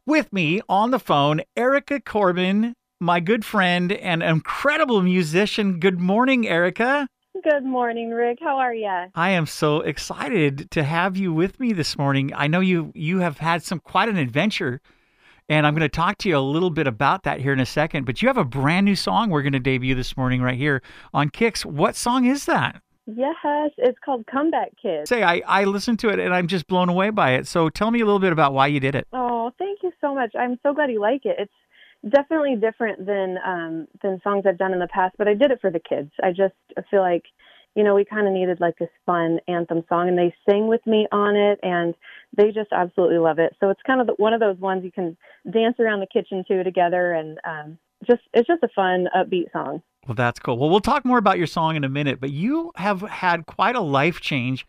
With me on the phone, Erica Corbin, my good friend and incredible musician. Good morning, Erica. Good morning, Rick. How are ya? I am so excited to have you with me this morning. I know you have had quite an adventure, and I'm going to talk to you a little bit about that here in a second. But you have a brand new song we're going to debut this morning right here on Kicks. What song is that? Yes, it's called Comeback Kids. Say, I listened to it and I'm just blown away by it. So tell me a little bit about why you did it. Oh, thank you so much. I'm so glad you like it. It's definitely different than songs I've done in the past, but I did it for the kids. I feel like, we kind of needed like this fun anthem song, and they sing with me on it, and they just absolutely love it. So it's kind of one of those ones you can dance around the kitchen to together, and it's just a fun, upbeat song. Well, that's cool. Well, we'll talk more about your song in a minute, but you have had quite a life change.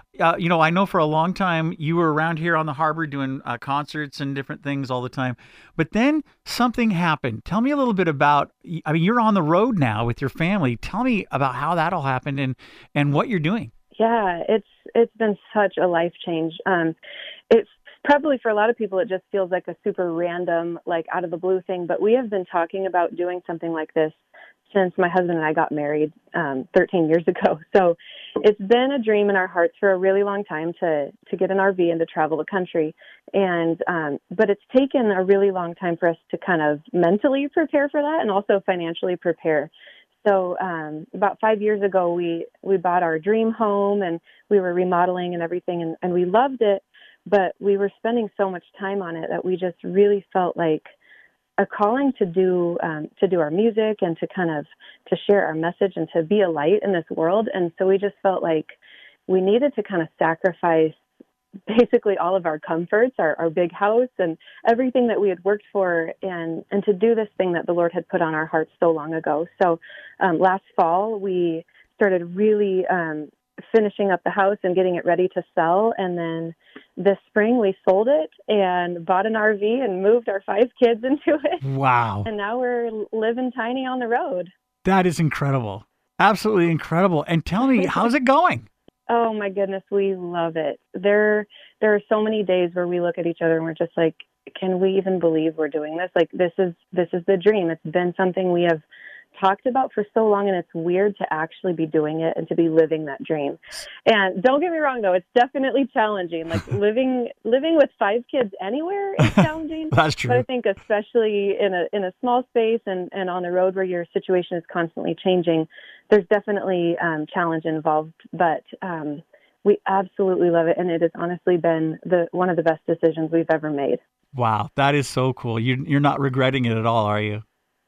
I know for a long time you were around here on the harbor doing concerts and different things all the time, but then something happened. Tell me a little bit about, you're on the road now with your family. Tell me about how that all happened and what you're doing. Yeah, it's been such a life change. It's probably for a lot of people, it just feels like a super random, like out of the blue thing, but we have been talking about doing something like this since my husband and I got married 13 years ago. So it's been a dream in our hearts for a really long time to get an RV and to travel the country. And but it's taken a really long time for us to kind of mentally prepare for that and also financially prepare. So about 5 years ago, we bought our dream home, and we were remodeling and everything, and we loved it, but we were spending so much time on it that we just really felt like a calling to do our music and to share our message and to be a light in this world. And so we just felt like we needed to kind of sacrifice basically all of our comforts, our big house and everything that we had worked for, and to do this thing that the Lord had put on our hearts so long ago. So last fall, we started really finishing up the house and getting it ready to sell. And then this spring we sold it and bought an RV and moved our 5 kids into it. Wow. And now we're living tiny on the road. That is incredible. Absolutely incredible. And tell me, how's it going? Oh my goodness, we love it. There are so many days where we look at each other and we're just like, can we even believe we're doing this? Like this is the dream. It's been something we have talked about for so long, and it's weird to actually be doing it and to be living that dream. And don't get me wrong though, it's definitely challenging. Like living with 5 kids anywhere is challenging. That's true. But I think especially in a small space and on the road where your situation is constantly changing, there's definitely challenge involved. But we absolutely love it, and it has honestly been one of the best decisions we've ever made. Wow, that is so cool. You're not regretting it at all, are you?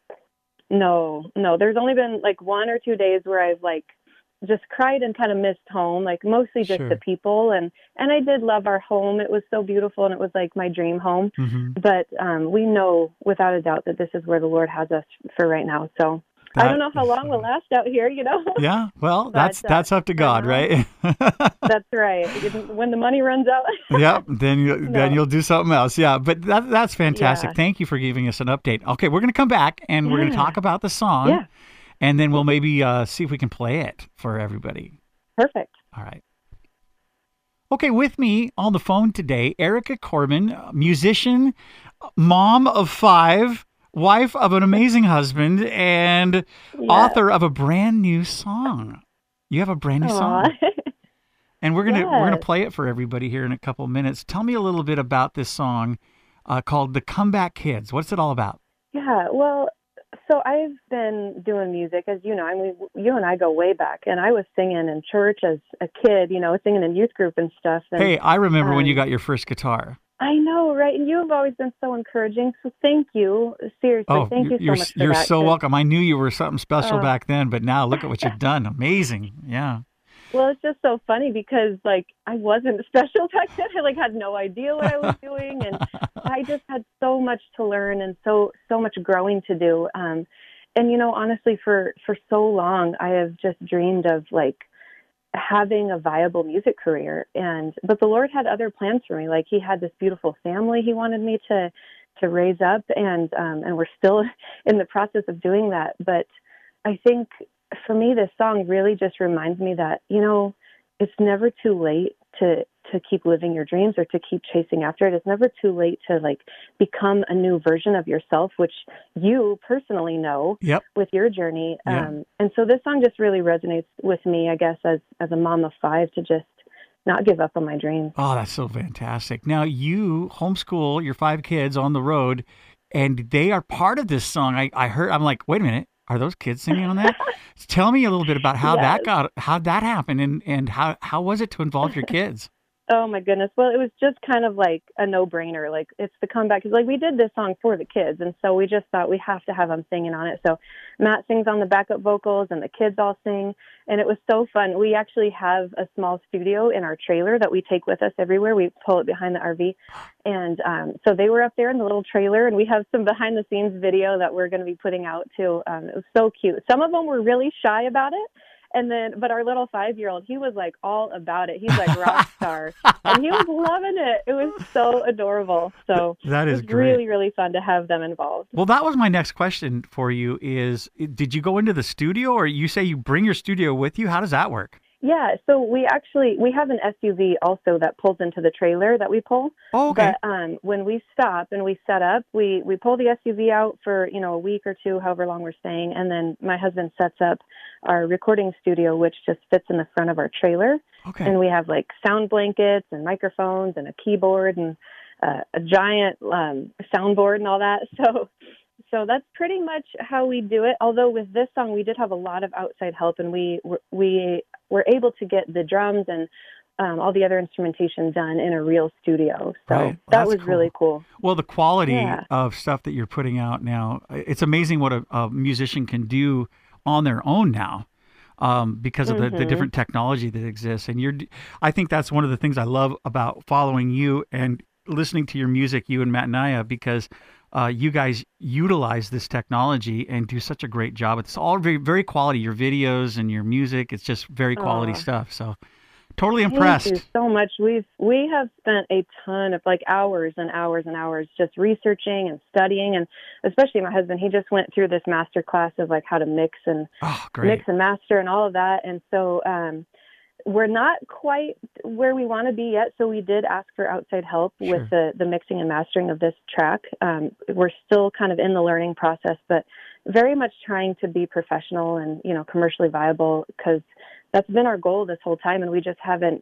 No. There's only been like 1 or 2 days where I've like just cried and kind of missed home, like mostly just Sure. the people. And I did love our home. It was so beautiful, and it was like my dream home. Mm-hmm. But we know without a doubt that this is where the Lord has us for right now. So I don't know how long we'll last out here, Yeah, well, But, that's up to God, now, right? That's right. When the money runs out. Yep, then you'll do something else. Yeah, but that's fantastic. Yeah. Thank you for giving us an update. Okay, we're going to come back and we're going to talk about the song. Yeah. And then we'll maybe see if we can play it for everybody. Perfect. All right. Okay, with me on the phone today, Erica Corbin, musician, mom of 5, wife of an amazing husband, and author of a brand new song. You have a brand new song. And we're gonna play it for everybody here in a couple of minutes. Tell me a little bit about this song called "The Comeback Kids." What's it all about? Yeah, well, so I've been doing music, as you know. I mean, you and I go way back, and I was singing in church as a kid, singing in youth group and stuff. And, hey, I remember when you got your first guitar. I know, right? And you have always been so encouraging. So thank you. Seriously, thank you so much for that. You're so welcome. I knew you were something special back then, but now look at what you've done. Amazing. Yeah. Well, it's just so funny because, I wasn't special back then. I, had no idea what I was doing, and I just had so much to learn and so much growing to do. And, honestly, for so long, I have just dreamed of, having a viable music career. But the Lord had other plans for me. He had this beautiful family He wanted me to raise up, and we're still in the process of doing that. But I think for me, this song really just reminds me that, it's never too late to to keep living your dreams or to keep chasing after it. It's never too late to like become a new version of yourself, which you personally know with your journey. And so this song just really resonates with me, I guess, as a mom of 5, to just not give up on my dreams. Oh, that's so fantastic. Now you homeschool your 5 kids on the road, and they are part of this song. I heard, I'm like, wait a minute, are those kids singing on that? Tell me a little bit about how how that happened, and how was it to involve your kids? Oh my goodness. Well, it was just kind of like a no-brainer. Like, it's the comeback. Because like, we did this song for the kids, and so we just thought we have to have them singing on it. So Matt sings on the backup vocals, and the kids all sing, and it was so fun. We actually have a small studio in our trailer that we take with us everywhere. We pull it behind the RV, and so they were up there in the little trailer, and we have some behind-the-scenes video that we're going to be putting out too. It was so cute. Some of them were really shy about it. But our little 5-year-old, he was like all about it. He's like rock star, and he was loving it. It was so adorable. So that is it was really, really fun to have them involved. Well, that was my next question for you is, did you go into the studio, or you say you bring your studio with you? How does that work? Yeah, so we have an SUV also that pulls into the trailer that we pull. Oh, okay. But when we stop and we set up, we pull the SUV out for, a week or two, however long we're staying, and then my husband sets up our recording studio, which just fits in the front of our trailer. Okay. And we have like sound blankets and microphones and a keyboard and a giant soundboard and all that. So that's pretty much how we do it. Although with this song, we did have a lot of outside help, and we were able to get the drums and all the other instrumentation done in a real studio. So that was cool. Really cool. Well, the quality of stuff that you're putting out now, it's amazing what a musician can do on their own now. Because of the different technology that exists. And I think that's one of the things I love about following you and listening to your music, you and Matt Naya, because you guys utilize this technology and do such a great job. It's all very, very quality. Your videos and your music, it's just very quality stuff. So totally impressed. Thank you so much. We have spent a ton of like hours and hours and hours just researching and studying, and especially my husband, he just went through this master class of like how to mix and master and all of that. And so we're not quite where we want to be yet. So we did ask for outside help with the mixing and mastering of this track. We're still kind of in the learning process, but very much trying to be professional and, commercially viable, because that's been our goal this whole time. And we just haven't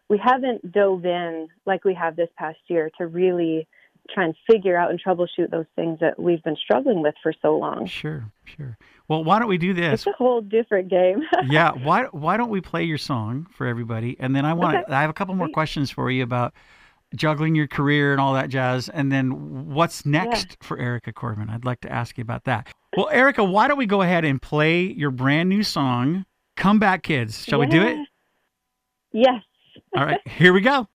dove in like we have this past year to really try and figure out and troubleshoot those things that we've been struggling with for so long. Sure. Well, why don't we do this? It's a whole different game. Yeah. Why don't we play your song for everybody? And then I have a couple more questions for you about juggling your career and all that jazz. And then what's next for Erica Corbin? I'd like to ask you about that. Well, Erica, why don't we go ahead and play your brand new song, Come Back Kids. Shall we do it? Yes. All right, here we go.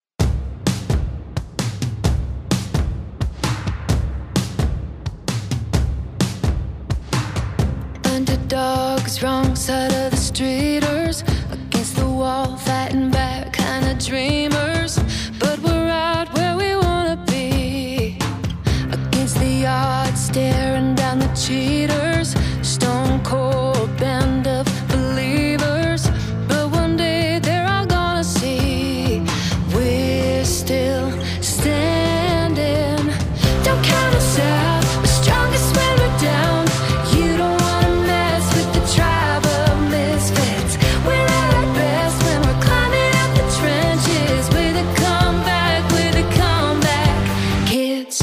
Underdogs, wrong side of the streeters, against the wall, fighting back, kind of dreamers. But we're out where we want to be, against the odds, staring down the cheaters. Stone cold band of believers, but one day they're all gonna see we're still standing. Don't count us out, we're strongest when we're down. You don't wanna mess with the tribe of misfits. We're at our best when we're climbing up the trenches. We're the comeback kids.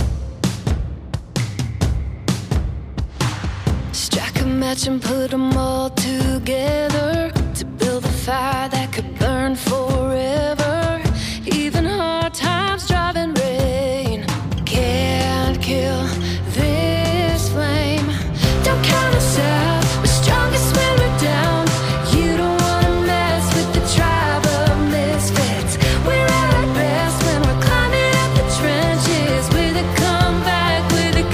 Strike a match and put them all together to build a fire that could burn forever. Even hard times, driving rain can't kill this flame. Don't count us out, we're strongest when we're down. You don't wanna mess with the tribe of misfits. We're at our best when we're climbing up the trenches. We're the comeback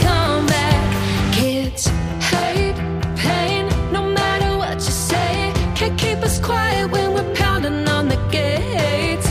kids. Hate, pain, no matter what you say, can't keep us quiet when we're pounding on the gates.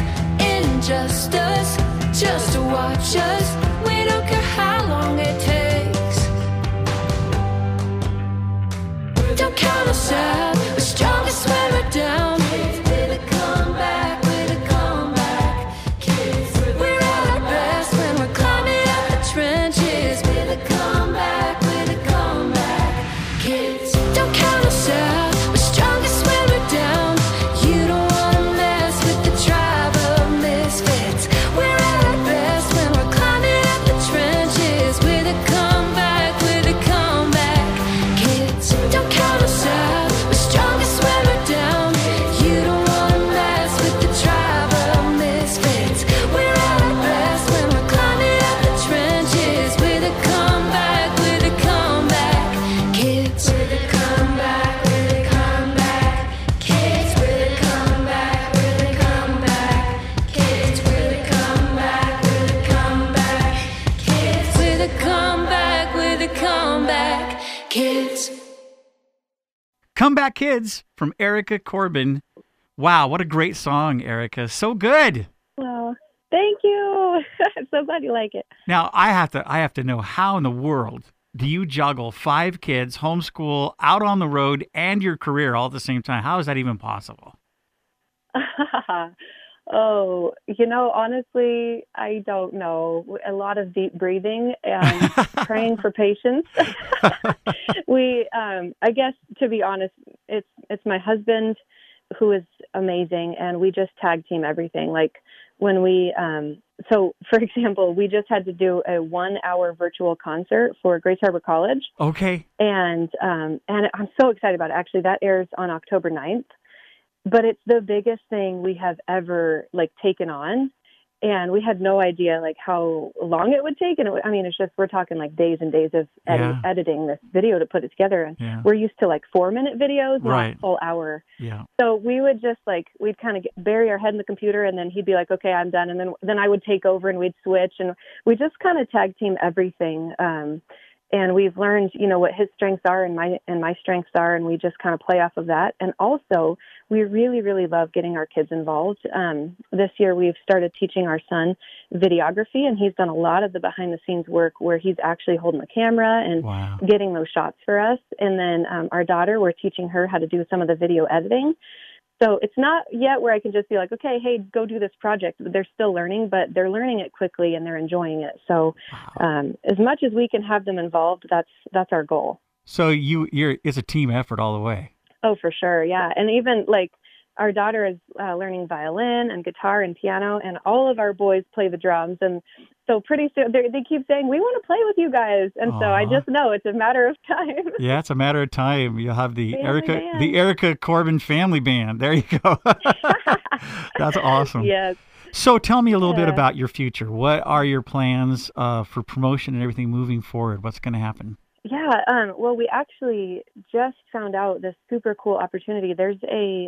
trenches with a comeback, with a comeback. Kids, don't count us out. We're strongest when we're down. You don't wanna mess with the tribe of misfits. We're at our best when we're climbing up the trenches with a comeback, with a comeback. Kids, don't count us out. We're strongest when we're down. You don't wanna mess with the tribe of misfits. We're at our best when we're climbing up the trenches with a comeback, with a comeback. Kids, with a comeback, with a comeback. Kids, with a comeback, with a comeback. Kids, with a comeback, with a comeback. Kids, with a comeback, with a comeback. Kids. Comeback Kids from Erica Corbin. Wow, what a great song, Erica. So good. Oh, thank you. I'm so glad you like it. Now, I have to know, how in the world do you juggle 5 kids, homeschool, out on the road, and your career all at the same time? How is that even possible? Oh, honestly, I don't know. A lot of deep breathing and praying for patience. I guess, to be honest, it's my husband who is amazing, and we just tag team everything. Like when so for example, we just had to do a 1-hour virtual concert for Grace Harbor College. Okay. And I'm so excited about it. Actually, that airs on October 9th. But it's the biggest thing we have ever taken on, and we had no idea how long it would take. And it's just, we're talking days and days of editing this video to put it together. And we're used to 4-minute videos, not a full hour. Yeah. So we would just we'd kind of bury our head in the computer, and then he'd be like, "Okay, I'm done." And then I would take over, and we'd switch, and we just kind of tag team everything. And we've learned, what his strengths are and my strengths are, and we just kind of play off of that. And also, we really, really love getting our kids involved. This year, we've started teaching our son videography, and he's done a lot of the behind-the-scenes work where he's actually holding the camera and getting those shots for us. And then our daughter, we're teaching her how to do some of the video editing. So it's not yet where I can just be like, okay, hey, go do this project. They're still learning, but they're learning it quickly and they're enjoying it. So as much as we can have them involved, that's our goal. So it's a team effort all the way. Oh, for sure. Yeah. And even our daughter is learning violin and guitar and piano, and all of our boys play the drums. And so pretty soon they keep saying, "We want to play with you guys." And so I just know it's a matter of time. Yeah, it's a matter of time. You'll have the family Erica Corbin family band. There you go. That's awesome. Yes. So tell me a little bit about your future. What are your plans for promotion and everything moving forward? What's going to happen? Yeah. Well, we actually just found out this super cool opportunity. There's a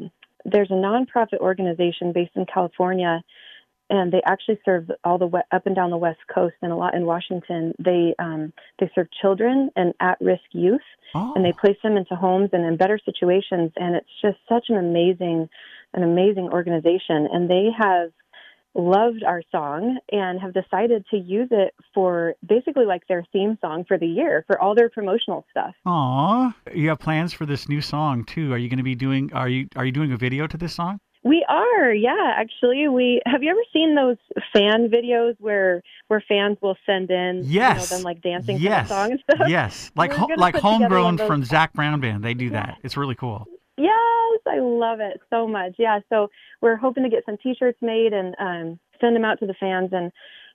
nonprofit organization based in California, and they actually serve all up and down the West Coast and a lot in Washington. They serve children and at-risk youth, and they place them into homes and in better situations. And it's just such an amazing organization. And they have loved our song and have decided to use it for basically their theme song for the year for all their promotional stuff. Aw, you have plans for this new song too. Are you going to be doing? Are you doing a video to this song? We are, yeah. Actually, have you ever seen those fan videos where fans will send in them dancing to the song and stuff? Yes, like Homegrown from Zac Brown Band. They do that. It's really cool. Yes, I love it so much. Yeah, so we're hoping to get some T-shirts made and send them out to the fans. And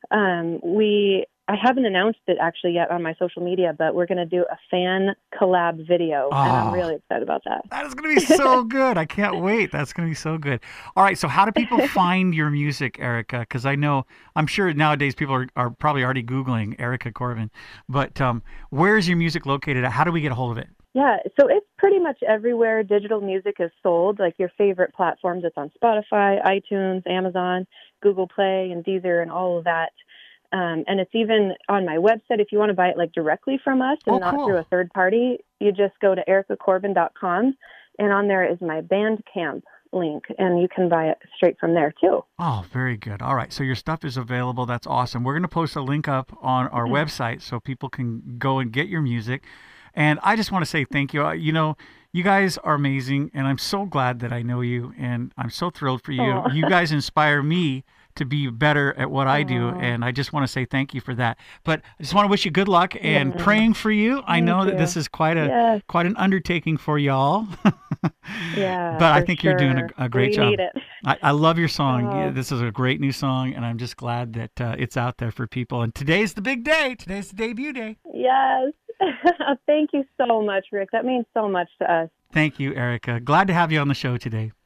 I haven't announced it actually yet on my social media, but we're going to do a fan collab video, and I'm really excited about that. That is going to be so good. I can't wait. That's going to be so good. All right, so how do people find your music, Erica? Because I'm sure nowadays people are probably already Googling Erica Corbin, but where's your music located at? How do we get a hold of it? Yeah, so it's pretty much everywhere digital music is sold, your favorite platforms. It's on Spotify, iTunes, Amazon, Google Play, and Deezer, and all of that. And it's even on my website if you want to buy it directly from us and not through a third party. You just go to ericacorbin.com, and on there is my Bandcamp link, and you can buy it straight from there too. Oh, very good. All right, so your stuff is available. That's awesome. We're going to post a link up on our website so people can go and get your music. And I just want to say thank you. You guys are amazing, and I'm so glad that I know you, and I'm so thrilled for you. You guys inspire me to be better at what I do. And I just want to say thank you for that. But I just want to wish you good luck and praying for you. I know that this is quite an undertaking for y'all. Yeah, but I think you're doing sure. a great We job. need it. I love your song. This is a great new song, and I'm just glad that it's out there for people. And today's the big day. Today's the debut day. Yes. Thank you so much, Rick. That means so much to us. Thank you, Erica. Glad to have you on the show today.